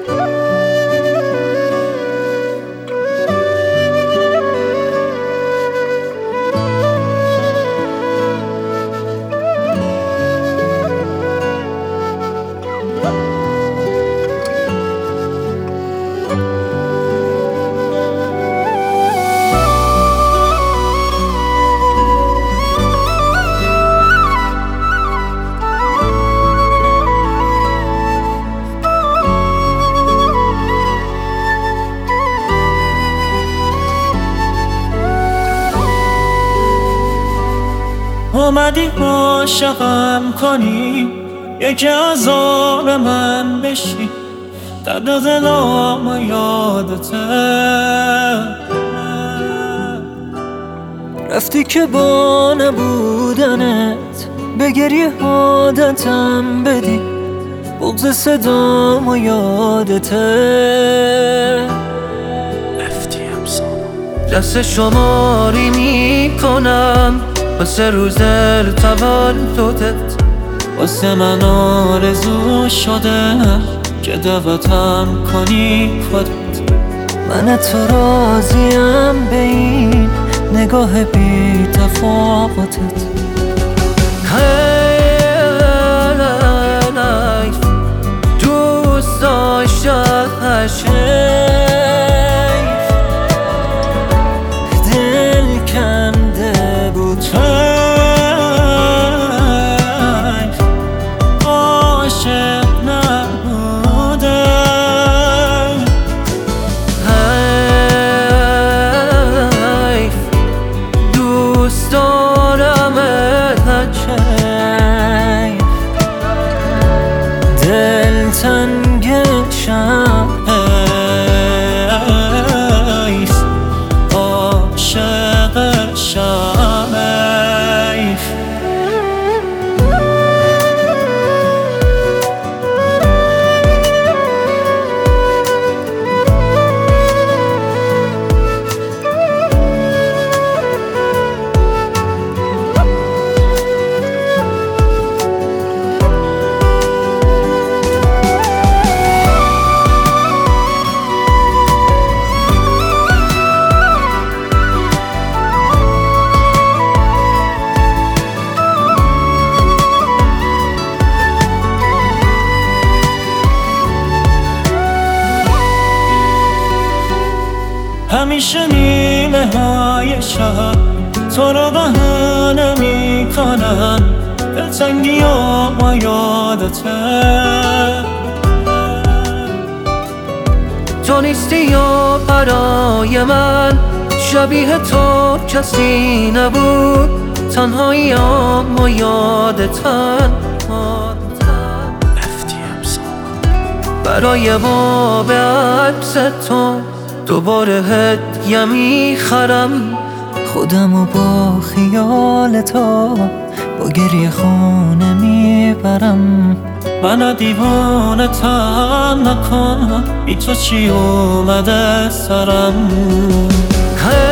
اومدی عاشقم کنی، یکی از آن من بشی، درد دلم یادته. رفتی که با نبودنت به گریه عادتم بدی، بغض صدام یادته. دست شماری میکنم واسه روز تولدت، واسه من آرزو شده که دعوتم کنی خودت. من تو راضیم به این نگاه بی تفاوتت. دوست داشتم دل کنده بود، عاشق نبودم. دوست دارم دل تنگشم، عاشقشم. همیشه نیمه های شب تو رو بهانه میکنن، دلتنگی و یادته. تو نیستی یا برای من، شبیه تو کسی نبود، تنهایی و یادتن. برای باب عکس تو دوباره هدیه میخرم، خودمو با خیال تو با گریه خونه میبرم. منو دیوانه تن نکن، بی تو چی اومده سرم.